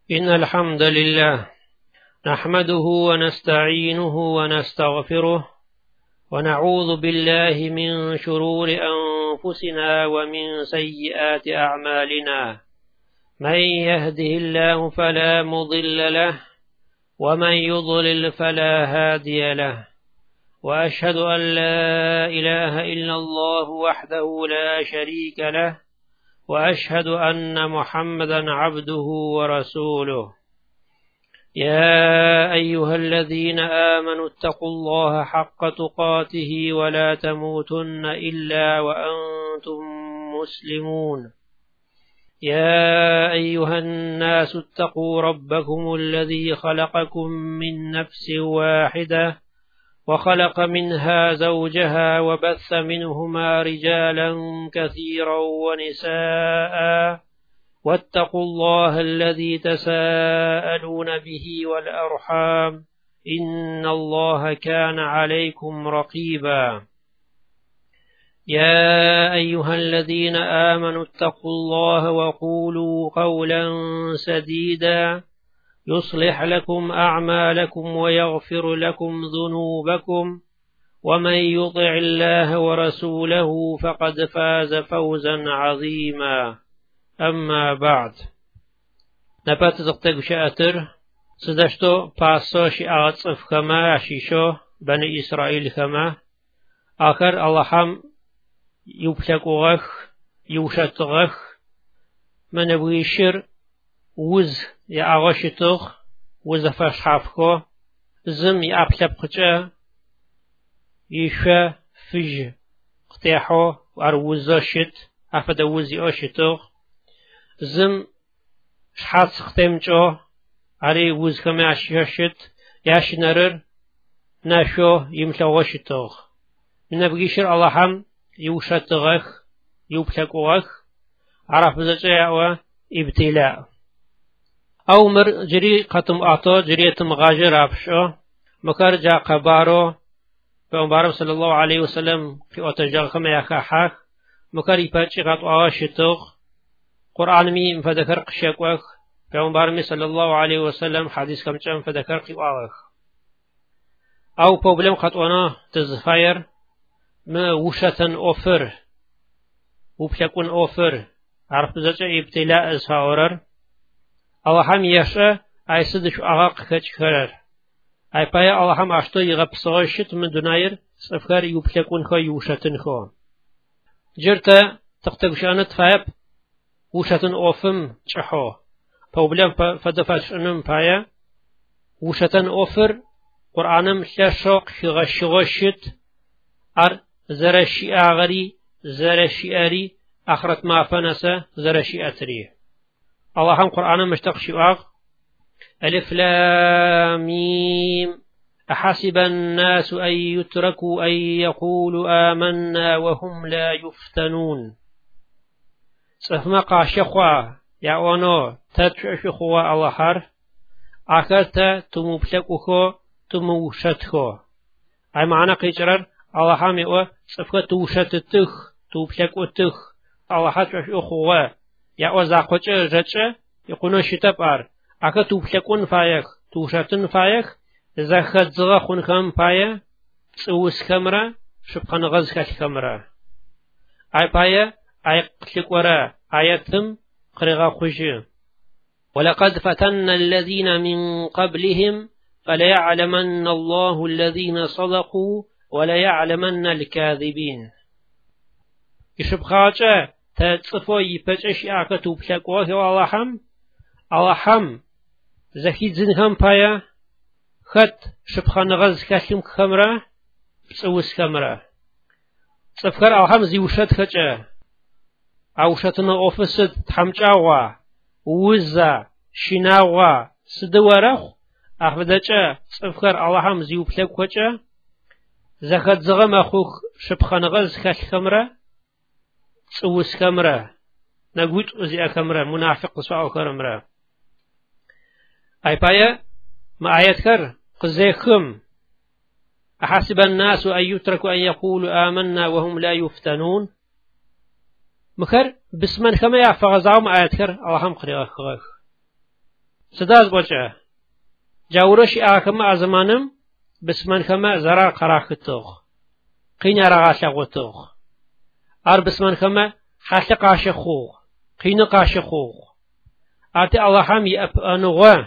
إن الحمد لله نحمده ونستعينه ونستغفره ونعوذ بالله من شرور أنفسنا ومن سيئات أعمالنا. من يهده الله فلا مضل له ومن يضلل فلا هادي له، وأشهد أن لا إله إلا الله وحده لا شريك له، وأشهد أن محمدا عبده ورسوله. يا أيها الذين آمنوا اتقوا الله حق تقاته ولا تموتن إلا وأنتم مسلمون. يا أيها الناس اتقوا ربكم الذي خلقكم من نفس واحدة وخلق منها زوجها وبث منهما رجالا كثيرا ونساء، واتقوا الله الذي تساءلون به والأرحام إن الله كان عليكم رقيبا. يا أيها الذين آمنوا اتقوا الله وقولوا قولا سديدا يصلح لكم أعمالكم ويغفر لكم ذنوبكم، ومن يطع الله ورسوله فقد فاز فوزا عظيما. أما بعد، نبات زقتك شاتر سدشتو باسوشي أغطف كما عشيشو بني إسرائيل كما آخر اللهم يبتقوغخ يوشتغخ من بويشر وز يا أغشتوخ وز فشحفكو زم يا أبتبقجا يشا فج قتاحو وأروزاشت أفد وزي أشتوخ زم شحات ختمجو علي وز كما عشيشت ياش نرر ناشو يمتوغشتوخ من بويشر اللهم يوشتغخ يبتقوغخ عرف زجاء ابتلاء أو مر جري قتم أعطو جريتم غاجر أبشو مكار جا قبارو فأمبارم صلى الله عليه وسلم في أتجاغ خما يخاحاك مكار يباتش غط آشتوغ قرآن مي مفدكر قشاكوك فأمبارم صلى الله عليه وسلم حديث كمجم فدكر قواغ أو بوبلم خطوانا تزفاير ما وشتن أوفر وبشكون أوفر عرف زجا ابتلاء إزهاورر اللهم يشاء أي صدش أغاق كتكرر أي بايا اللهم أشتو يغبصغشت من دناير سفكار يبتكون خو يوشتن خو جرتا تقتقشانت فايب وشتن أوفم تشحو فوبلم فدفاشنم بايا وشتن أوفر قرآنم شاشوق شغشت أر زرشي آغري زرشي أري أخرت ما فنسا زرشي أتري اللهم قرآن مشتق شواغ ألف لام ميم أحسب الناس أن يتركوا أن يقولوا آمنا وهم لا يفتنون سفما شخوا يعوانو تتشخوا الله حر أكرت تمبتكوكو تموشتكو أي معنى قيجرر الله حامئو سفكا توشتتخ توبتكوتخ الله حر أخوا يا وزاقوش رجع يقولون شتبار أكا توبشكون فايخ توشتن فايخ زخد زغخون خم فايا تسوس كامرا شبقان غز كامرا أي فايا أي قشكورا آياتم قرغا خشي ولقد فتنا الذين من قبلهم فليعلمن الله الذين صدقوا وليعلمن الكاذبين يشبخاجة تتصفو يبتش أكا توبشكوه اللهم زكيد زنهم بايا خط شبخان غز كاشم كامرا بسوس كامرا صفكر اللهم زيوشت خجا أوشتنا أوفسد تحمجاوا وزا شناوا سدوارخ أخذجا صفكر اللهم زيوبلك خجا زخد زغم أخوك شبخان غز كاش كامرا تسوس كامرا نقول أزي كامرا منافق سواء كامرا أي بايا ما آياتكر قزيكم أحسب الناس أن يتركوا أن يقولوا آمنا وهم لا يفتنون مكر بسمن كما يفغزاهم آياتكر اللهم قريغا خغاك سداز بوجه جاورش آكما أزمانم بسمن كما زرا قراختوخ قين رغاشغوتوخ أر بسمن كما خاشقاشخوخ قين قاشخوخ أرتي الله هم يأبانوغا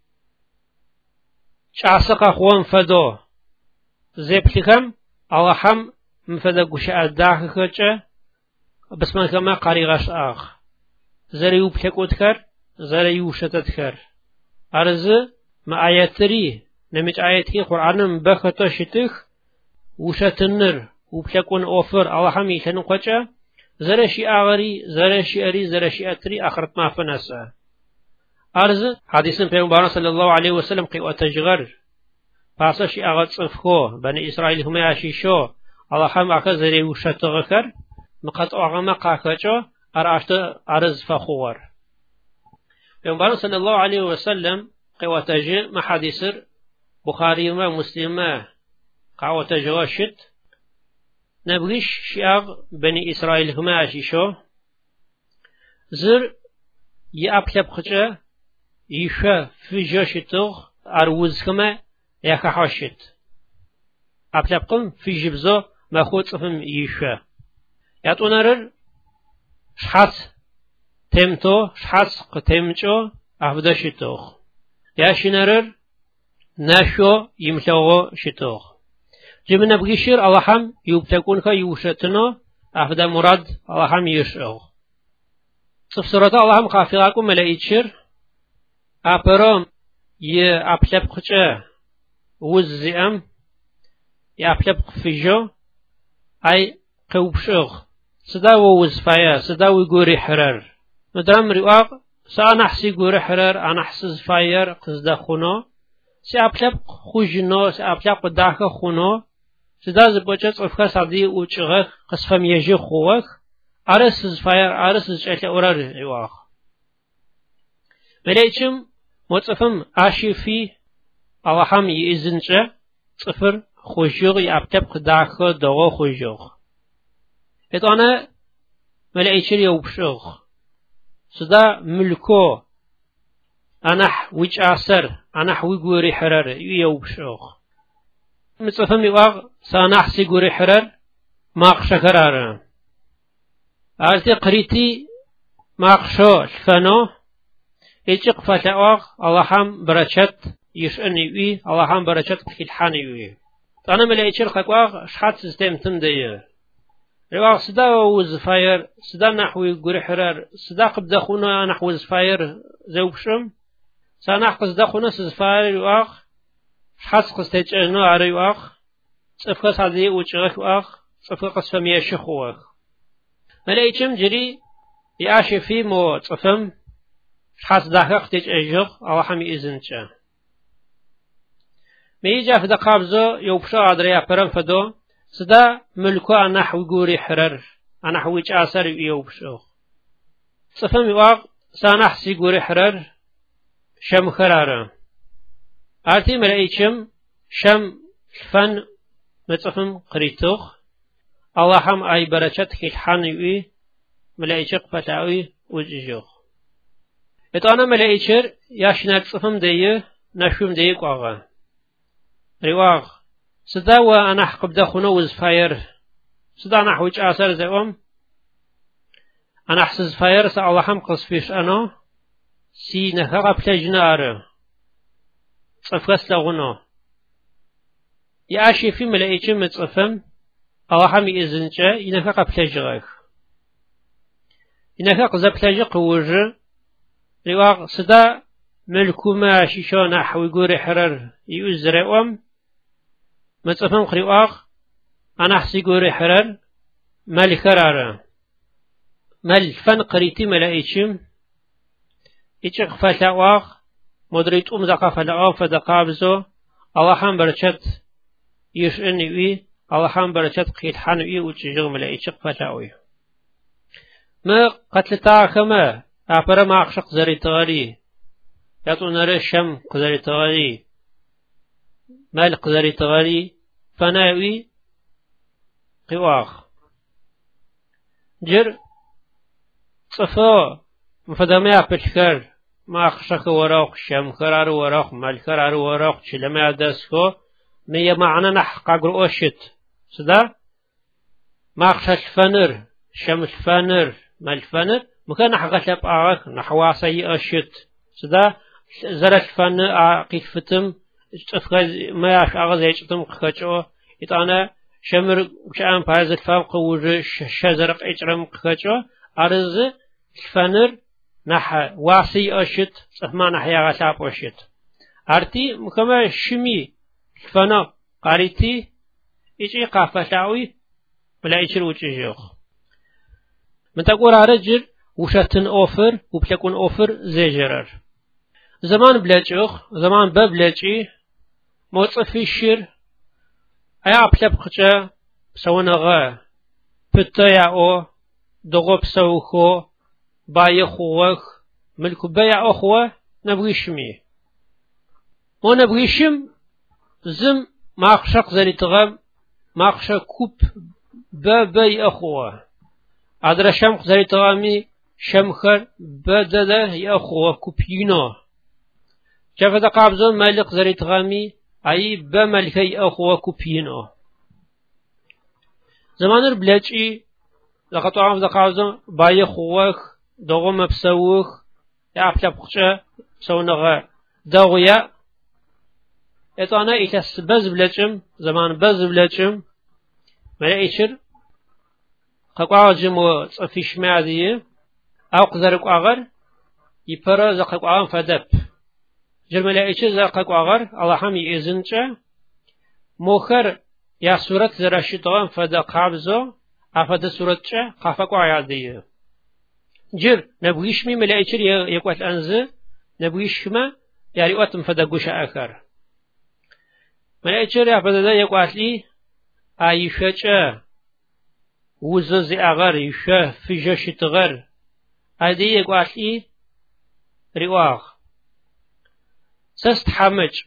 شعسق خوان فدو زبتكم الله هم مفدا قشاء الداخل بسمن كما قريغاش آخ زريو بحكوتكر زريو شتتكر أرز ما آياتري نمت آياتي قرآن بخطو شتخ وشتنر وبحكون أوفر الله هم يشنو قجا زرشي آغري زرشي أري زرشي أتري آخرت ما فنسا أرز حديث پیغمبر صلى الله عليه وسلم قيوة تجغر پاسشي آغت صفخو بني إسرائيل هم ياشيشو الله هم آخر زريو شتغكر مقط أغما قاكجو أراشت أرز فخور پیغمبر صلى الله عليه وسلم قيوة تجغ ما حديثر بخاري ما مسلم قاوة تجغ شت نبغيش شياغ بني إسرائيل هم ياشيشو زر يأبلب خجا يشا في جاشتوغ أروز كما يكحاشت أبلبقم في جبزو ما خود صفم يشا ياتونرر شحاس تمتو شحاس قتمجو أفداشتوغ ياشنرر ناشو يمشوغو شتوغ جبنا بغيشير الله هم يبتكون كا يوشتنو أفدا مراد الله هم يشوغ صفصرات الله هم قافلاكم ملايتشير أبرام يأبلب خجا وزيام يأبلب خفيجو أي قوبشوغ سداو وزفايا سداو يقوري حرار ندرم رواق سأنحسي قوري حرار أنحسي زفاير قزدا خونو سأبلب خوجنو سأبلب قداك خونو سدا زبوجة صفكا صدي وچغخ قصفم يجي خوخ أرس زفاير أرس زجأت أورار رواق ملايكم متصفم آشيفي الله هم يإذنجا صفر خوشيغ يأبتب قداك دوغو خوشيغ إتانا ملايكر يوبشيغ سدا ملكو أنح ويج آسر أنح ويقوري حرر يوبشيغ متصفم يواغ سانح سيقوري حرر ماق شكرار أرتي قريتي ماق شو الفنو إيجق فتاوغ الله هم برشت يشأني وي الله هم برشت كيلحاني وي أنا ملايكر قاقواغ شحات سيستم تندي رواغ سدا وزفاير سدا نحوي قوري حرار سدا قبدا خونا نحو زفاير زوبشم سانح قصدا خونا سزفاير رواغ شحات قصتيجنو عري واغ صفقا صدي وچغخ واغ صفقا قصفم يشخ واغ ملايكم جري ياشي في مو صفم شحات داخل قتيج أجغ الله هم يإذنجا ميجا فدا قابزو يوبشو عدريا برم فدو سدا ملكو أنحو قوري حرر أنحو ويج آسر يوبشو صفم يواغ سانح سي قوري حرر شم خرارا أرتي ملايكم شم فن متصفم قريتوخ الله هم أي بركت خيلحاني ملايكق فتاوي وجيجوخ إتانا ملايكر ياشنال صفم ديه نشوم ديه قاغا رواغ سدا وأنا حقب دخونو وزفاير سدا نحوج آسر زيوم أنا حسز فاير سا الله هم قصفيش أنا سي نخاق بلجنار صفقس لغنو ياشي في ملايكر متصفم الله هم يإذنجا ينخاق بلجغاك ينخاق زبلجق وجه رواق سدا ملكو ما شيشو نحو يقوري حرر يؤزرقوم متصفم رواق أنا حسي قوري حرر ملك رارا مل فن قريتي ملايكم إيشق فتاواق مدريت زقا فلاقا فدقابزو الله هم برشت يشأني وي الله هم برشت قيل حانوي وتشجغ ملايكق فتاوي ما قتلتا كما أبرا ما أخشق زري تغالي يطو نرى شم قزري تغالي مال قزري تغالي فناوي قواخ جر صفا مفدامي أبتكر ما خشك وراق شمخرار وراق ملخرار وراق شلما دسكو مية معنى نحق أشت سدا ما خشش فنر شمش فنر ملفنر مكان نحقشب أعرق نحواسي أشت سدا زرش فن عقيد فتم استفقد ما يعرف أغاز يجتم خشوا يتانا شمر شام فاز الفام قوج شزرق يجرم خشوا أرز فنر نح واسي أشت صفما نحيا غشاب أشت أرتي مكما شمي فنا قاريتي إيشي قافشاوي ولا إيشي وجهيخ من تقول رجل وشتن أوفر وبتكون أوفر زيجرر زمان بلاجيخ زمان ببلاجي موصف في الشر أي أبلب خجا سونا غا بتايا أو دغوب سوخو باي خوخ ملكو بايا أخوة نبغيشمي ونبغيشم زم ماخشق زري تغم ماخشق كوب باي أخوة أدرشم زري تغمي شمخر بدله يا أخوة كوبينو جفت قابزون مالك زري تغمي أي بملكي أخوة كوبينو زمان البلاجي لقد عام قابزون باي خوخ دغو مبسوخ يا أبلب خشة سونغا دغيا اتانا إيكس بز بلاجم زمان بز بلاجم ملا إيشر قاقوا جمو صفيش معدية أو قزرق أغر يبرا زقاقوا فدب جرملا إيشر زقاقوا أغر الله حمي إذنجا موخر يا سورة زراشتغان فدا قابزو أفدا سورة قافقوا عيادية جر نبويشمي ملا إيشر يقوات أنزه نبويشما يعني وقتم فدا قوشا آخر ملايشر يا فدا يقوات لي أيشجا وزز أغر يشه فيجا شتغر هذه يقوات لي رواق سست حمج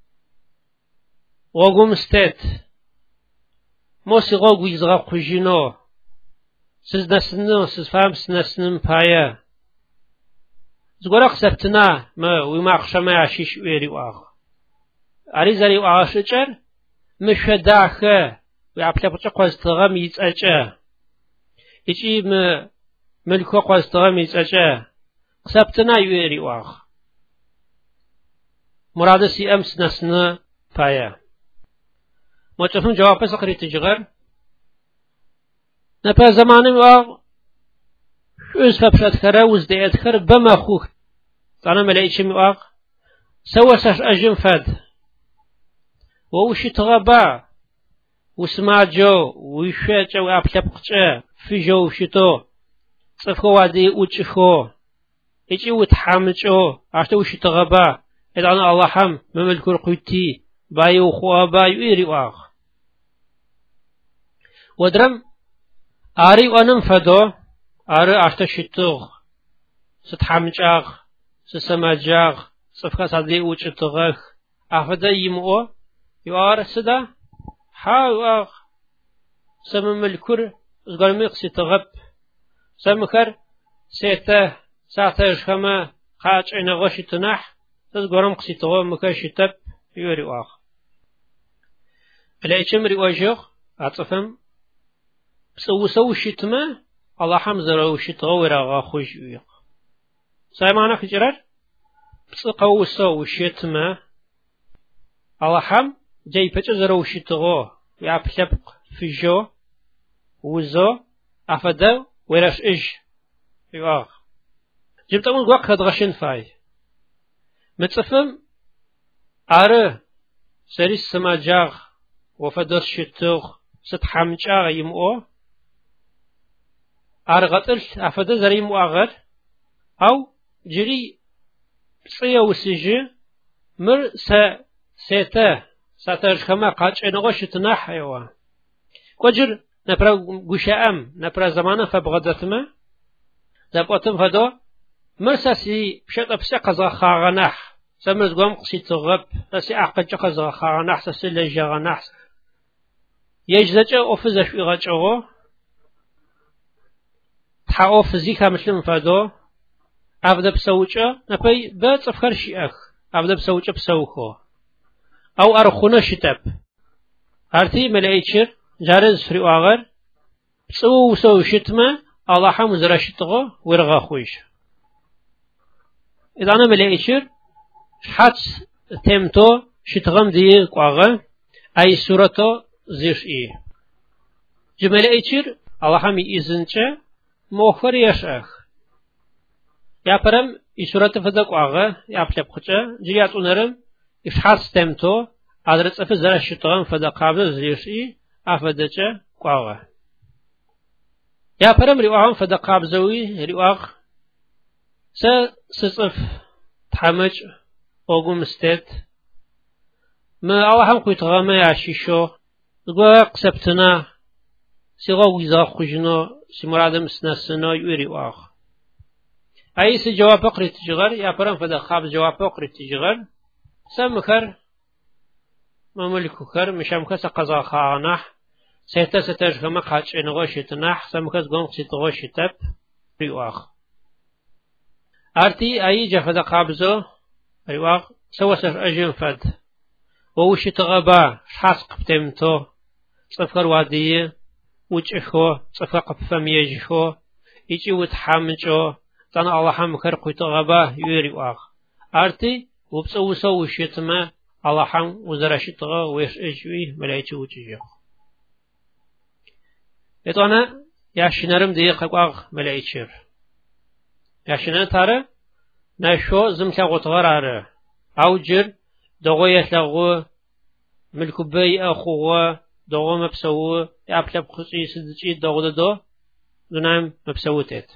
وقوم ستات موسي غوغ يزغا خجينو سز نسنو سز فهم سنسنم بايا زغرق سبتنا ما وما خشما يعشيش رواق أريزاري وعاشجر مش داخل ويعبلي بتشق قاستغام يتأجى إيشي ملكو قاستغام يتأجى سبتنا يوري واخ مرادسي أمس نسنا بايا ما تفهم جواب سقري تجغر نبى زمان واخ شوز فبشت خراوز ديت خر بما خوك أنا ملاقيش واخ سوى سش أجن فد ووشي تغبا وسمع جو ويشاجا وابلبقجا في جو شتو صفخو وادي وچخو ايجي وتحامجو اشتو وشي تغبا ادعنا الله حم مملكو القوتي بايو خوابا يويري واخ ودرم آري وانم فدو آري اشتا شتوغ ستحامجاغ سسماجاغ صفخا صدلي وچتغخ افدا يمو يوار سدا حاو سمم الكر زغرمي قسي تغب سمكر سيته ساتش خما خاچ انا غشي تنح زغرم قسي تغب مكشي تب يوري واخ بلايچم رواجوخ اطفم سو شتما الله حمزه شتغورا غا خوش يق سايمانا خجرر بسقو سو شتما الله حم جاي بچ زروشي تغو يا بلبق في جو وزو افدا وراش ايش يواخ جبت اقول وقت غشن فاي متصفم اره سريس سماجاغ وفدر شتوغ ستحمجاغ يمو ارغتل افدا زري مؤغر او جري صيا وسجي مر سيته ساترش خما قاچ نغش تنح ايوا كوجر نبرا غشام نبرا زمانه فبغدتما زبطم فدو مرساسي بشط بسا قزا خاغنح سمز قوم قسي تغب تسي اقج قزا خاغنح سسل جغنح يجزج اوفز في غچو تا اوفزي كمشم فدو أبدأ بسوية نبي بتصفر شيء أبدأ بسوية بسويه أو أرخونا شتاب أرتي ملايتشر جارز فري أغر سو شتمة الله حم زراشتغو ورغا خويش إذا أنا ملايتشر حدس تمتو شتغم دي قاغا أي سورة زيش إيه جملايتشر الله حم إذنچه مؤخر يشأخ يا برم إسورة فدق آغا يا بلب خجة جيات أنرم إفحاص تمتو أدرس أفزر الشيطان فدق قابل زيشي أفدجة آغا يا برم رواهم فدق قابزوي رواق سصف تحمج أوغم استيت ما أوهم كويت غامي عشيشو دقوا قسبتنا سيغا ويزا خجنو سمرادم سنسنا يوري واغ أي سجواب قريت تجغر يا برام فدا خاب جواب قريت تجغر سمكر مملكو كر مشام كس قزا خانح سيتا سترج كما قاچ نغوشتنح سمكس گون سيتغوشتب ريواغ أرتي أي جفدا قابزو ريواغ سوسر أجن فد ووشتغبا شحاس قبتمتو صفر وادي وجهو صفر قبفم يجهو يجي وتحامجو تنا الله حم كر قيت غبا يوري واغ أرتي وبسوسو وشتما الله حم وزراشتغا ويش إجوي ملايتي وجيجو يتوانا ياشنرم دقيقة واغ ملايتشر ياشنر تارا ناشو زمتا غطغرار أو جر دغو يتلغو ملكو بي أخوه دغو مبسوه يابلب خصي سدجي دغو دو دونام مبسوتت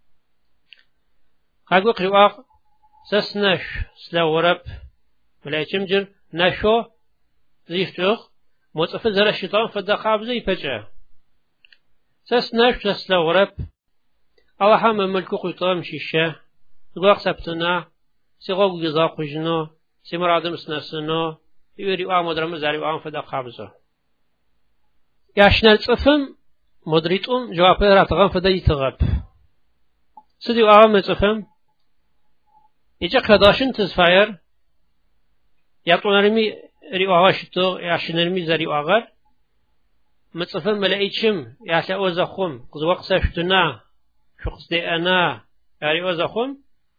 هاگو قرواق سسنش سلاورب ملايتشم جر ناشو زيفتوخ مصف زر الشيطان فدقاب زي بجا سسنش سلاورب الله حم ملكو قيطام شيشة تقوق سبتنا سيغوق جزاق جنو سيمرادم سنسنو يوري وعم مدرم زاري وعم فدقاب زو ياشنال صفم مدريتون جواب راتغان فدا يتغب سدي وعم صفم إذا كداشن تزفاير يطونرمي ريواغاشتو ياشنرمي زاري واغر متصفن ملايتشم ياسا اوزخم قزوق ساشتنا شخص دي انا ياري اوزخم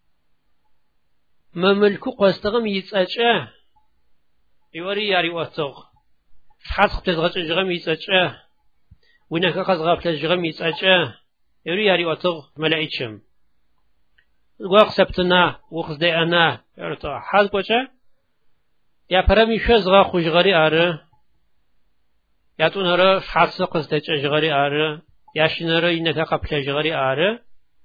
مملكو قوستغم يتساچه يوري ياري اوتغ حاسق تزغط جغم يتساچه وينك قزغاب تجغم يتساچه يوري ياري اوتغ ملايتشم قوق سبتنا وخص دي انا يرتا حال بوچه يا برامي شزغا خوشغري اره يا تونره حاسق قزدچ جغري اره يا شنره ينك قبل جغري اره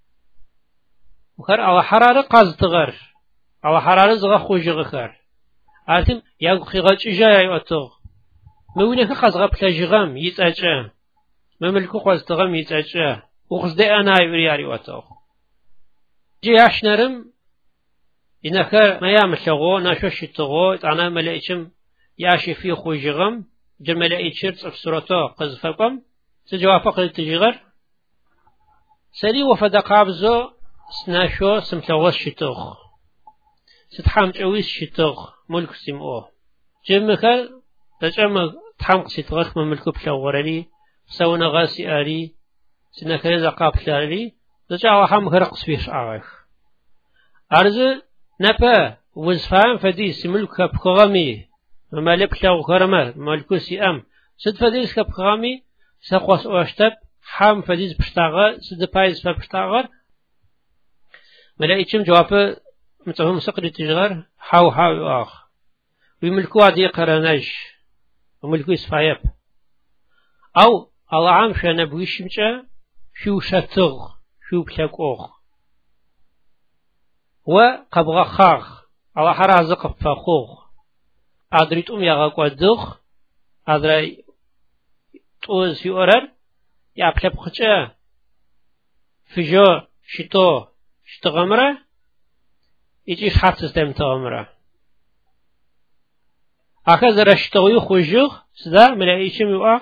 وخر او حراره قزتغر او حراره زغا خوشغخر ارتم يا خيغچ جاي اوتو مونك قزغا بلجغم يتاچه مملكو قزتغم يتاچه وخص دي انا يرياري اوتو جياشنرم إنك ما يعمل شغو ناشو شتغو أنا ملايشم ياشي في خوجغم جملايشر في سورته قذفكم سجوا فقط تجغر سري وفدقابزو سناشو سمتغو شتغ ستحام جويس شتغ ملك سمو جمكر تجمع تحام شتغ مملكو بشغورلي سونا غاسي آري سنكر زقاب شاري تجا وحام خرقس فيش عارف أرز نبا وزفان فديس ملك بخغامي ممالك لو خرمر ملكو سيام سد فديس كبخغامي سقوس أشتب حام فديس بشتاغر سد بايز فبشتاغر ملايتشم جواب متهم سقري تجغر حاو آخ ويملكو عدي قرانج وملكو إسفايب أو الله عام شانا بويشمجا شو شتغ شو بشاكوخ وقبغ خاخ على حراز قف خوخ أدريت يغا قدخ أدري توز في أورر يا بلب خجا فيجو شتغمره يجيش حرف سيستم تغمره أخذ رشتغي خوجوخ سدا ملايشم يوأ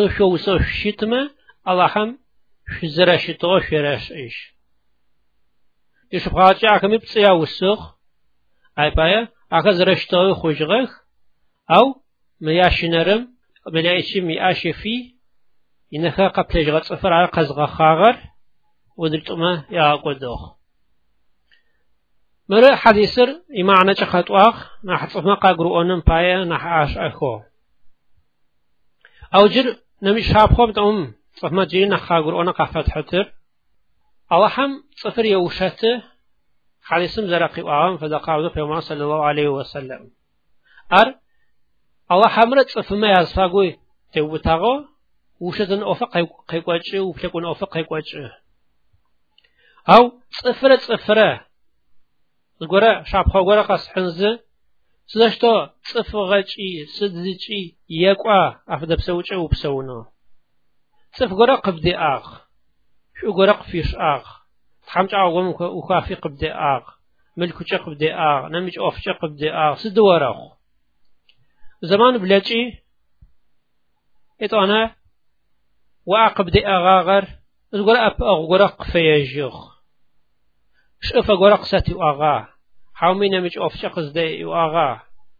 سو شتمه الله هم شزر شتغو شراش إيش يشبهاتي أكمل بتسيا وسخ أي بايا أكز رشتوي خوجغخ أو مياشنرم ملايشي مياشي في إنها قبل جغت صفر على قزغ خاغر ودلتما يا قدوخ مرة حديثر إمعنا تخطواخ نحطفنا قاقرو أنم بايا نحاش أخو أو جر نمش هابخوب تأم صفما جيري نخاقرو أنا قفت حتر أو هم صفر يوشته حديثم زرقي وعام فدقاوده في الله صلى الله عليه وسلم أو حمرت صفما يزفاقوي تيوبتاغو وشتن أوفق قيقواتش وفلكون أوفق قيقواتش أو صفرة الجورا شابخو جورا قص حنزة سدشتو صفغتشي سدزتشي يقع أفدب سوتشي وبسونا صف جورا قبدي شو جورا قفيش تحمج عوام وكافي قبدي ملكوش قبدي نمج أوفش قبدي سدوارخ زمان بلاتشي إتوانا وعقبدي غاغر الجورا جورا قفيجيخ شوف جورا قساتي وآغا حاومينا مش أوفش قزدي وآغا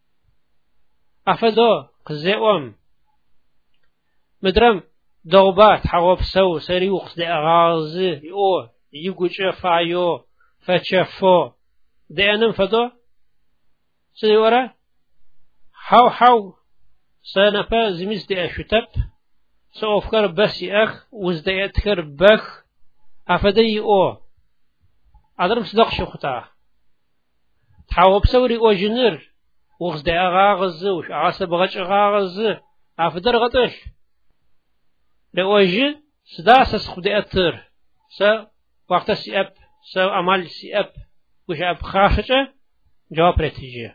أفدو قزيوم مدرم دوبات حواب سو سري وقزدي أغاز يو يقوش فايو فتشفو دي أنم فدو سدي ورا حاو سنفا زميز دي أشتب سأفكر بسي وزدي أتكر بخ أفدي أدرم صدق شخطا تحاوب سوري أوجنر وغزدي أغاغز وش عاصب غش أغاغز أفدر غطش لأوجي سداس سخدي أتر سا وقت سيأب سا عمل سيأب وش أب خاشة جواب رتيجي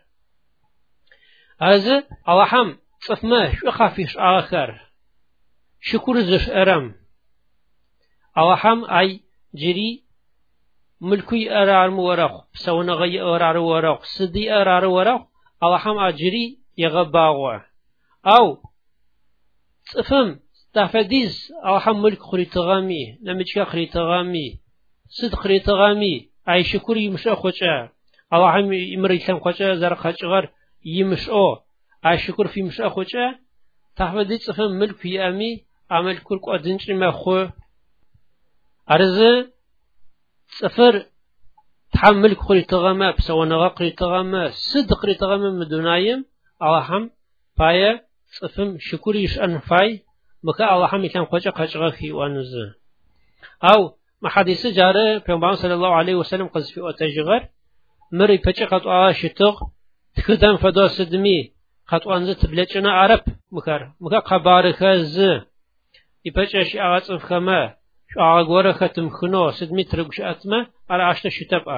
هذا اللهم صفما شو خافيش آخر شكر زش أرم اللهم أي جري ملكي أرار مورخ سونا غي أرار ورخ سدي أرار ورخ اللهم أجري يغباغوا أو صفم تفديز اللهم ملك خريطغامي نمجك خريطغامي صد خريطغامي أي شكر يمشي خوشا اللهم يمريكم خوشا زرق خشغر يمشو أي شكر في مشي خوشا تفديز صفم ملك يامي عمل كل قدنش ما خو أرز سفر تحمل خري تغامة بسوانا غقري تغامة صد خري تغامة مدنايم اللهم بايا سفم شكري يشأن فاي مكا اللهم يكون خوشا خشغا في وانوز أو ما حديث جاره پیغمبر صلى الله عليه وسلم قذفي وتجغر مري پچه خطوة شتغ تخدم فدا سدمي خطوة انزه تبلچنا عرب مكا قبارخ ز يپچه شي اغاصف خما شو أغورة ختم خنو 6 متر وش أتمه على 10 شتاب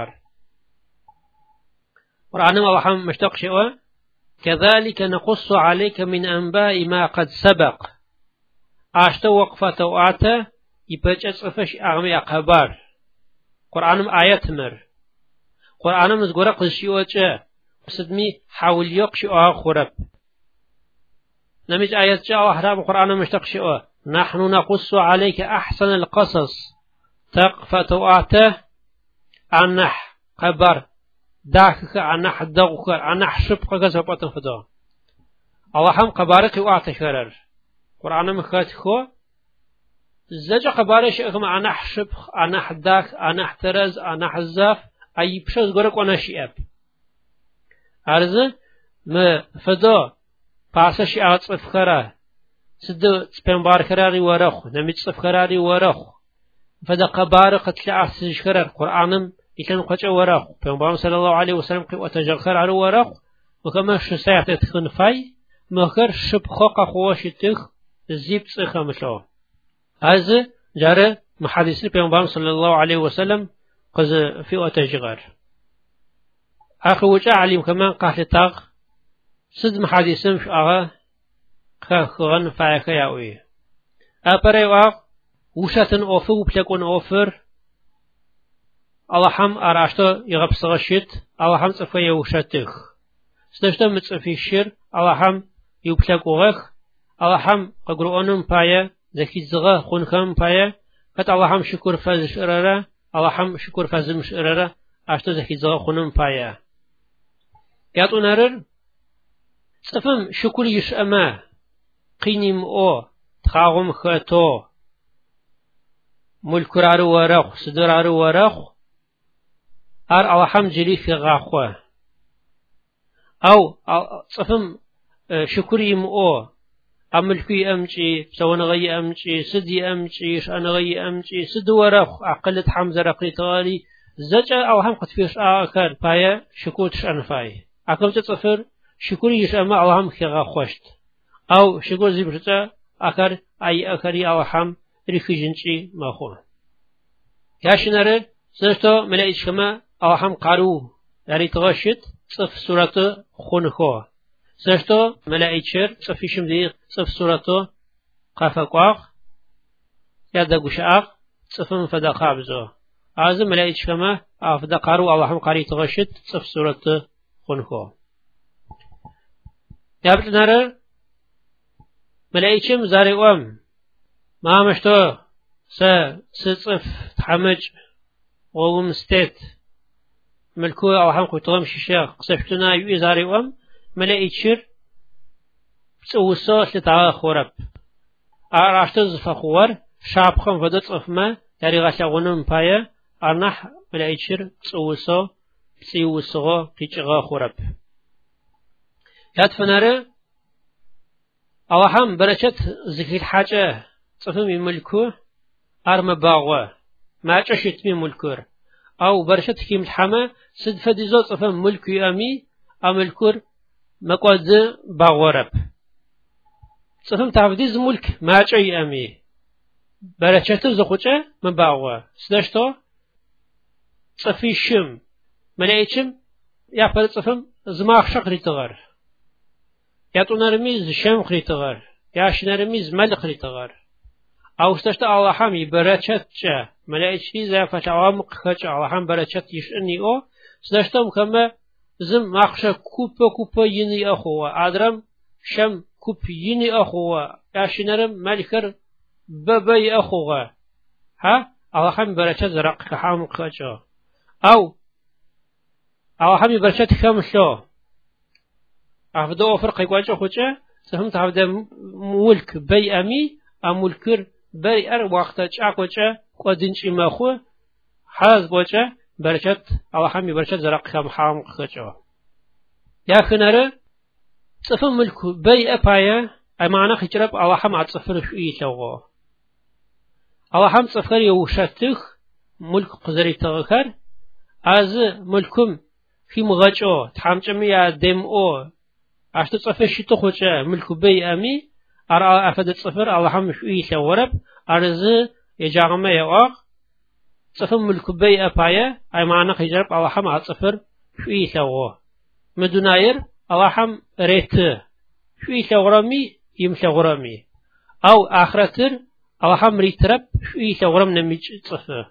قرآن الله مشتق شيئا كذلك نقص عليك من أنباء ما قد سبق عشت وقفة وعتا يبجأ صفش أغمي أخبار قرآن آيات مر قرآن مزقورة قشيوة جاء سدمي حاول يقشي آخرب نمج آيات جاء وحراب قرآن مشتق شيئا نحن نقص عليك أحسن القصص فتوعته عنح خبر داخك عنح دغك عنح شبقك زبطن فدا اللهم قبارك وعت شرر قرآن مخاتخو زج قبارش اخم عنح شبق عنح داخ عنح ترز عنح زاف أي بشز غرق ونشيب أرز ما فدا پاسش أعطف خرا سد سبنبار خراري ورخ نمج صف خراري ورخ فدا قبار قتل عسج خرار قرآنم يكن قتل ورخ پیغمبر صلى الله عليه وسلم قوة تجخر على ورخ وكما شساعة تخن فاي مخر شب خاق خوش تخ زيب صخ مشو هذا جاره محادثة پیغمبر صلى الله عليه وسلم قز في وتجغر آخر وجه عليم كمان قاتل تاغ سد محادثة مش آغا خغن فايك ياوي أبري واق وشاتن أوفر وبلكون أوفر اللهم أراشتو يغب صغشت اللهم صفية وشاتخ سنشتو متصفي الشر اللهم يبلكوغخ اللهم ققرؤونم بايا ذكي زغا خونخم بايا قد اللهم شكر فاز شرارة اللهم شكر فاز مشرارة أشتو زكي زغخونم بايا ياتو نرر صفم شكر يشأما قينيم أو تخاغم خاتو ملكرار ورخ صدرار ورخ أو حم جلي في غاخوه أو صفم شكريم أو أملكي أمشي سوانغي أمشي سدي أمشي شأنغي أمشي سدورخ أقلت حمزة رقي طالي زجا أو هم قد فيش آخر بايا شكوت شأن فاي أكم تصفر شكري يشأما أو هم خيغا خوشت أو شكور زبرتا آخر أي آخري أو هم ريخي جنشي ماخون ياشنر زرتو ملائج كما أو هم قارو يعني تغشت صف سورة خونخو زرتو ملائجر صفيشم دي صف سورة قافقواق يادا قشاق صفن فدا قابزو أعظم ملائج كما أفدا قارو أو هم قاري تغشت صف سورة خونخو يابتنر ملائجم زاري ما مشتو ستصف تحمج ووم ستيت ملكو أو هم قطعم شيشة قصفتنا يزاري ملائجر تسوسو لتعا خورب أراشتز فخور شابخم فدت أفما ياري غاشا غنم بايا أرنح ملائجر تسوسو تسيوسو قيشغا خورب يادفنر أو هم برشت ذكر الحاجة صفم ملكو أرم باغوه ما عشت من ملكور أو برشت كيم الحما سد فديزو صفم ملكو أمي أملكور مقود باغورب صفم تعبديز ملك ما عشي أمي برشت زخوجة من باغوه سدشتو صفي شم ملايشم يعبد صفم زماخ شقري تغر ياتونرميز شم خري تغر ياشنرميز مل خري تغر أو استشت الله حمي بركت جا ملائكة زي فتعام خش الله حم بركت يشني أو استشتم كما زم مخش كوبا يني أخوه أدرم شم كوب يني أخوه ياشنرم ملكر ببي أخوه ها الله حم بركت زرق كحام خش أو الله حمي بركت خمسة أفضل فرق يقاجه خوجة سهم تعبد ملك بي أمي أملكر بري أر وقت أقوى قدنش ماخو حاز بوجه بركت الله حمي بركت زرق خم حام خجوا يا خنره صفم ملك بي أبايا أمانة خجرب الله حم عتصفر شوي شوغو الله حم صفر يوشتخ ملك قزري تغكر از ملكم في مغجو تحمجم يا دم أو عشت صفر شتو خوجه ملك بي أمي أرى أفد صفر الله حم شوي شورب أرز يجاغم يواق صفم الكبي أبايا أي معنى خجرب الله حم عصفر شوي شوه مدناير الله حم ريت شوي شورمي يمشورمي أو آخرتر الله حم ريترب شوي شورم نميج صفر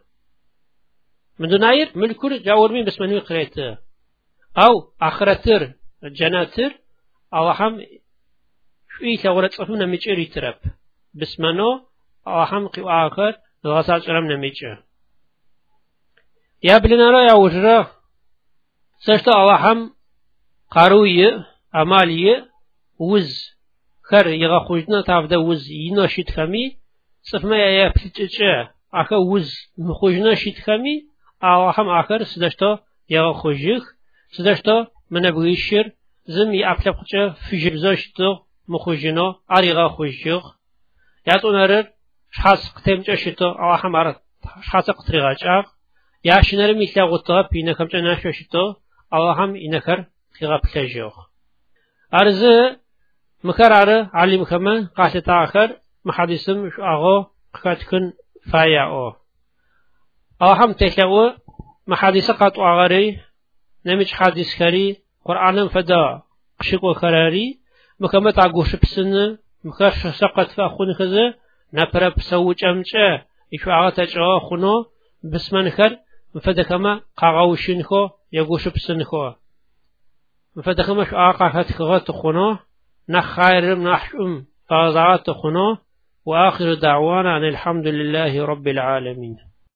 مدناير ملكور جاورمي بس منوي قريت أو آخرتر جناتر الله حم شوي شورت صفر نميج ريترب بس منو الله حم قوا آخر الغسال شرم نميج يا بلنا يا وجرا سشت الله حم قاروي أمالي وز خر يغا خوجنا تعبد وز يناشد خمي صفما يا بتجا أخا وز مخوجنا شيد خمي الله حم آخر سدشتا يغا خوجيخ سدشتا من بغيشر زم يأبلغ خجا في جبزاشتو مخوجنا عريغا خوجيخ ياتو نرر شخص قتم جاشتو الله حم عرض شخص قطريغا جاق ياشنرم يتلاغوتها بينا كمجا ناشوشتو الله حم إنكر خيغا بتجيخ أرز مكرر علي مكمل قاتل آخر محادثم شو أغو قاتكن فايا أو أهم تكلو محادثة قاتو أغاري نمج حادث كري قرآن فدا قشق خراري مكمل تعقوش بسن مكرش سقط فأخون خزة نبرا بسوج أمجا يشو أغا تجعو خونو بسمن خر مفدا كما قاقاوشين خو يقوش بسن خو مفدا كما شو أغا قاتل خغات خونو نخير نحشم فازعات خنو وآخر دعوانا أن الحمد لله رب العالمين.